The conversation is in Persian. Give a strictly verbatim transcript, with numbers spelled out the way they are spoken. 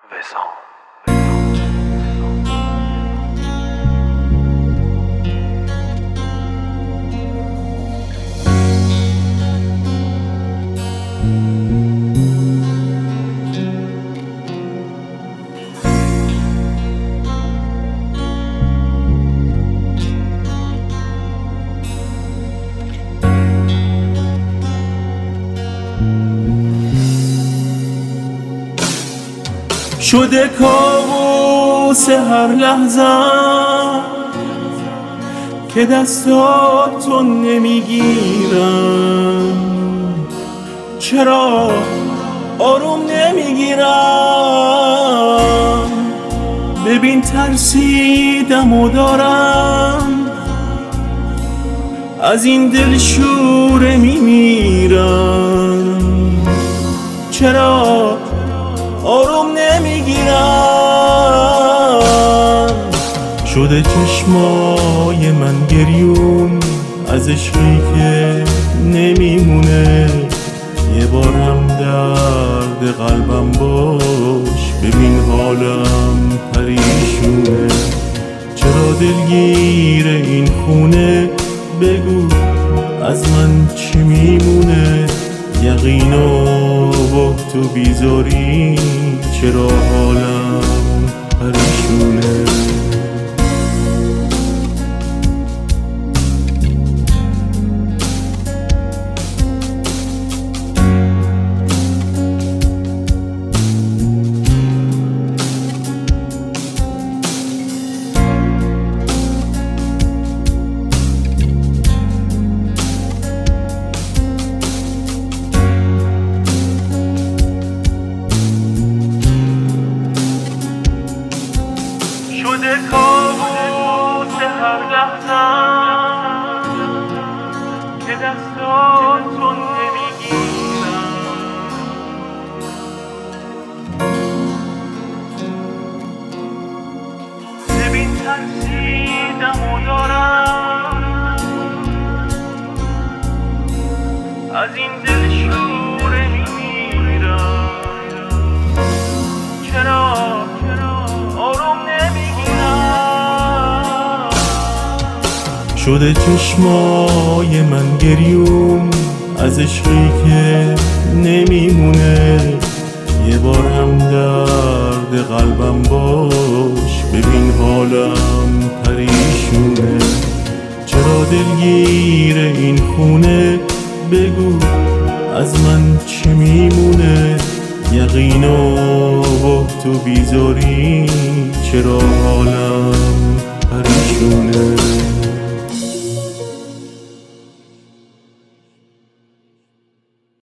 وسام. شده کابوس هر لحظه که دستاتو نمیگیرم، چرا آروم نمیگیرم؟ ببین ترسیدم و دارم از این دل شوره میمیرم، چرا آروم نمیگیرم؟ شده چشمای من گریون از عشقی که نمیمونه، یه بار هم درد قلبم باش، ببین حالم پریشونه، چرا دلگیر این خونه؟ بگو از من چی میمونه؟ یقینا با تو بیزاری، چرا حالم پریشونه؟ شده کابوس هر لحظه که دستاتو نمیگیرم، ببین ترسیدم و دارم از این دل شوره میمیرم، چرا آروم نمیگیرم؟ شده چشمای من گریون از عشقی که نمیمونه، یه بار هم درد قلبم باش، ببین حالم پریشونه، چرا دلگیر این خونه؟ بگو از من چی میمونه؟ یقینا با تو بیزاری، چرا حالم